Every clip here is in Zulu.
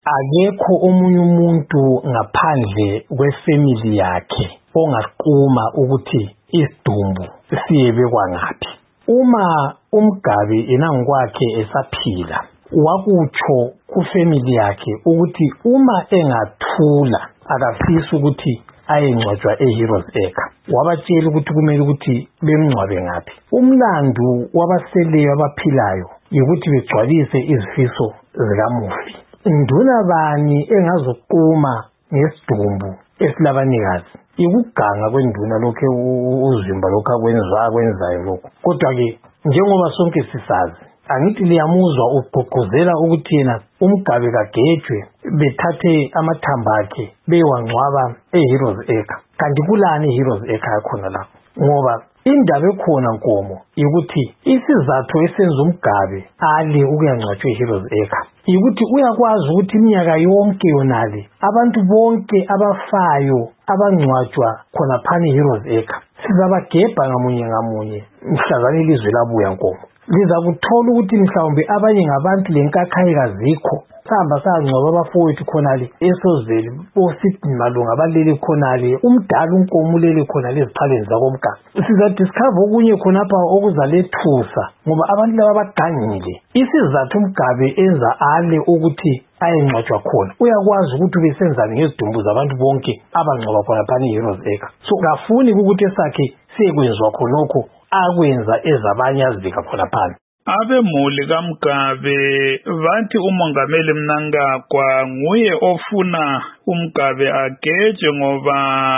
akekho omunye umuntu ngaphandle kwefamily yakhe ongaquma ukuthi isidumbu siyebekwa ngaphi. Uma uMgabe enangikwakhe esaphila wakutsho kufamily yakhe ukuthi uma engathula akafisa ukuthi ayengcwatshwa eHeroes Acre, wabatshela ukuthi kumele ukuthi bemngcwabe ngaphi. Umlando wabaseleyo abaphilayo ukuthi begcwalise izifiso zikamufi. Induna bani engazoquma ngesidumbu esilabanikazi? Ikuganga kwenduna lokho uzimba lokho akwenzayo lokho. Kodwa ke njengoba sonke sisazi, angithi liyamuzwa ugqugquzela ukuthi yena uMgabe kagejwe bethathe amathamba akhe bewangcwaba eHeroes Acre. Kanti kulani eHeroes Acre yakhona lapho? Ngoba indaba ekhona Nkomo ukuthi isizathu esenza uMgabe ale ukuyangcwatshwa eHeroes Acre ukuthi uyakwazi ukuthi iminyaka yonke yonale abantu bonke abafayo abangcwatshwa khona phana eHeroes Acre sizabagebha ngamunye mhlazana ilizwe labuya Nkomo. Liza kuthola ukuthi mhlawumbe abanye ngabantu lenkakhayi kazikho sahamba sangcwaba abafowethu khonale eSozeli oSidney Malunga balele khonale, umdala uNkomo ulele khonale eziphaleni zakoMgaba. Sizadiscover okunye khonapha okuzalethusa ngoba abantu laba bagangile. Isizathu uMgabe enza ale ukuthi ayengcwatshwa khona uyakwazi ukuthi ubesenzani ngezidumbu zabantu bonke abangcwaba khona phana eHeroes Acre. So kafuni ukuthi esakhe siyekwenzwa khonokho akwenza ezabanye azibika khona phana. Abemuli kaMgabe bathi uMongameli Mnangagwa nguye ofuna uMgabe agejwe ngoba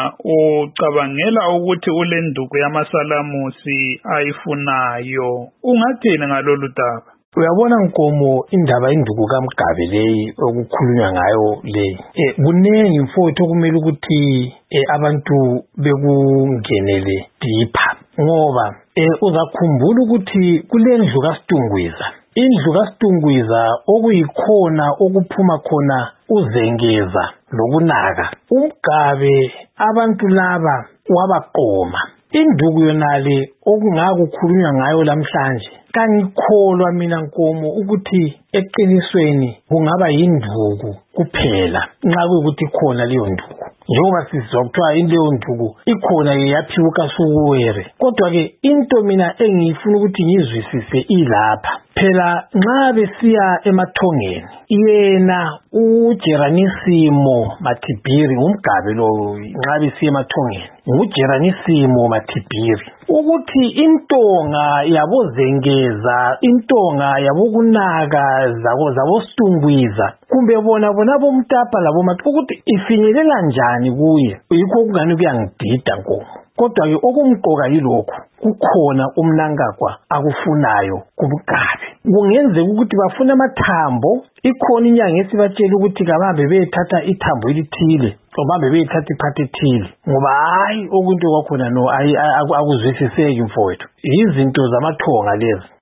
ucabangela ukuthi ulenduku yamasalamusi ayifunayo. Ungathini ngalolu daba? Uyabona Nkomo, indaba induku kaMgabe leyi okukhulunywa ngayo leyi kunengi mfowethu okumele ukuthi abantu bekungenele deeper ngoba uzakhumbula ukuthi kulendlu kaStungwiza, indlu kaStungwiza okuyikhona okuphuma khona uzengeza lokunaka. uMgabe abantu laba wabaqoma. Induku yonale okungakukhulunywa ngayo namhlanje kangikholwa mina Nkomo ukuthi eqinisweni kungaba yinduku kuphela nxa kuyikuthi khona leyo nduku. Njengoba sizwa kuthiwa leyo nduku ikhona yaphiwa kaSukuwere, kodwa ke into mina engifuna ukuthi ngizwisise ilapha. Phela nxa besiya emathongeni yena uGeranisimo Mathibiri uMgabe lo nxa besiya emathongeni nguGeranisimo Mathibiri ukuthi intonga yabozengeza, intonga yabokunaka zabostungwiza kumbe bona bomtapa labomathi ukuthi ifinyelela njani kuye. Yikho okungani kuyangidida Nkomo. Kodwa ke okumqoka yilokho kukhona uMnangagwa akufunayo kuMgabe. Kungenzeka ukuthi bafuna amathambo, ikhona inyanga esibatshela ukuthi kabambe bethatha ithambo elithile, kabambe bethatha iphathi ethile. Ngoba hayi okunto kwakhona no akuzwisiseki mfowethu. Izinto zamathonga lezi.